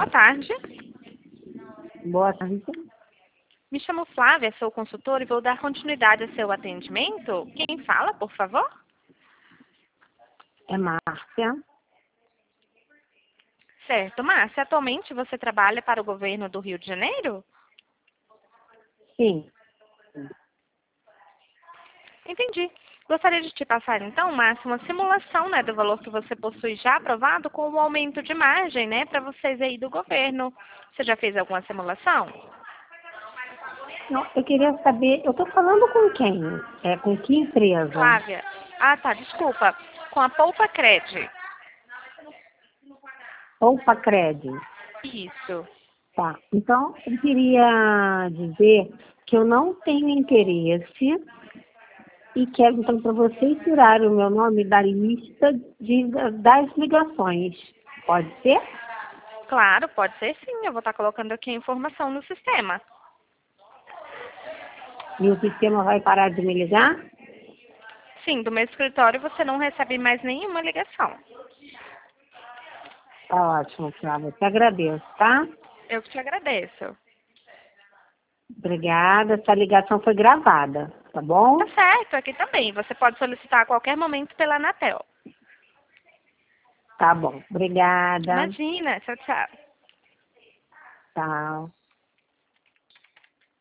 tarde. Boa tarde. Me chamo Flávia, sou consultora e vou dar continuidade ao seu atendimento. Quem fala, por favor? É Márcia. Certo. Márcia, atualmente você trabalha para o governo do Rio de Janeiro? Sim. Entendi. Gostaria de te passar, então, Márcia, uma simulação, né, do valor que você possui já aprovado com o aumento de margem, né, para vocês aí do governo. Você já fez alguma simulação? Não, eu queria saber, eu estou falando com quem? Com que empresa? Flávia. Ah, tá, desculpa. Com a Poupa Cred. Poupa Cred. Isso. Tá. Então, eu queria dizer que eu não tenho interesse e quero, então, para vocês tirarem o meu nome da lista das ligações. Pode ser? Claro, pode ser sim. Eu vou estar colocando aqui a informação no sistema. E o sistema vai parar de me ligar? Sim, do meu escritório você não recebe mais nenhuma ligação. Tá ótimo, Flávia. Te agradeço, tá? Eu que te agradeço. Obrigada. Essa ligação foi gravada, tá bom? Tá certo, aqui também. Você pode solicitar a qualquer momento pela Anatel. Tá bom. Obrigada. Imagina, tchau, tchau. Tchau.